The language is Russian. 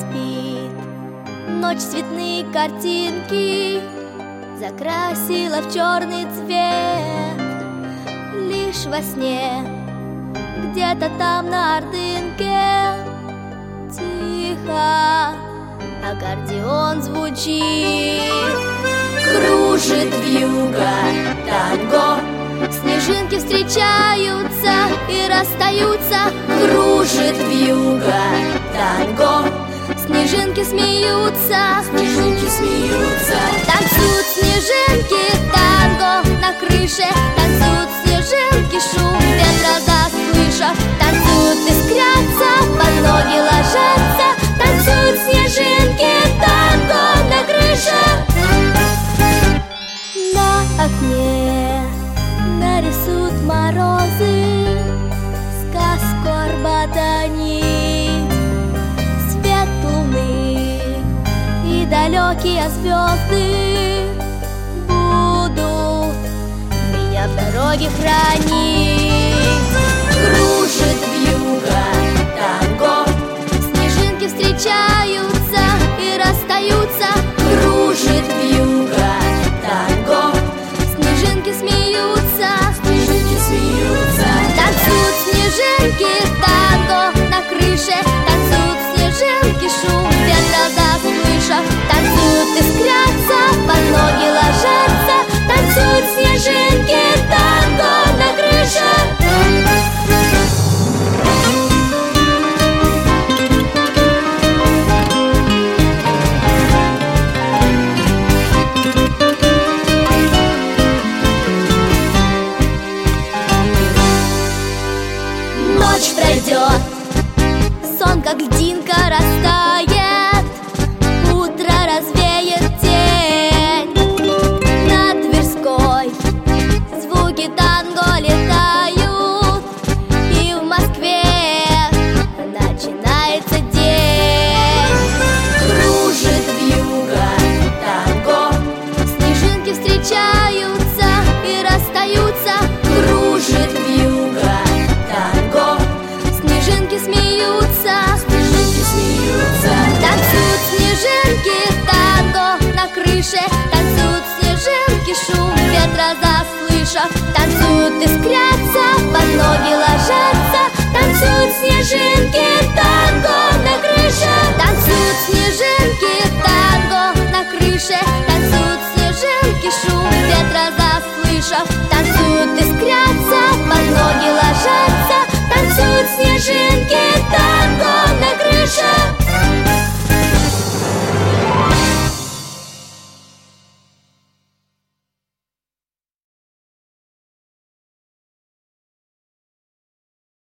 спит. Ночь цветные картинки закрасила в черный цвет. Лишь во сне, где-то там на Ордынке, тихо аккордеон звучит. Кружит вьюга танго, снежинки встречаются и расстаются. Кружит вьюга танго, снежинки смеются, снежинки смеются. Танцуют снежинки танго на крыше, танцуют снежинки, шум ветра заслышав. Танцуют, искрятся, под ноги ложатся. Танцуют снежинки танго на крыше. На окне нарисуют морозы сказку Арбата нить. Свет луны и далекие звезды будут меня в дороге хранить. Кружит вьюга танго, снежинки встречаются и расстаются. Кружит вьюга танго, снежинки смеются, снежинки смеются. Танцуют снежинки танго на крыше, танцуют снежинки, шум ветра заслышав. Танцуют, искрятся, под ноги ложатся. Танцуют снежинки танго на крыше. Ночь пройдет, сон как льдинка растает, утро развеет тень. Над Тверской звуки танго летают, и в Москве начинается день. Кружит вьюга танго, снежинки встречаются и расстаются. Кружит вьюга танго, снежинки смеются, снежинки смеются. Танцуют снежинки танго на крыше, танцуют снежинки, шум ветра заслышав. Танцуют, искрятся, под ноги ложатся. Танцуют снежинки танго на крыше. Танцуют снежинки танго на крыше, танцуют снежинки, шум ветра заслышав. Танцуют, искрятся, под ноги ложатся. Танцуют снежинки танго на крыше.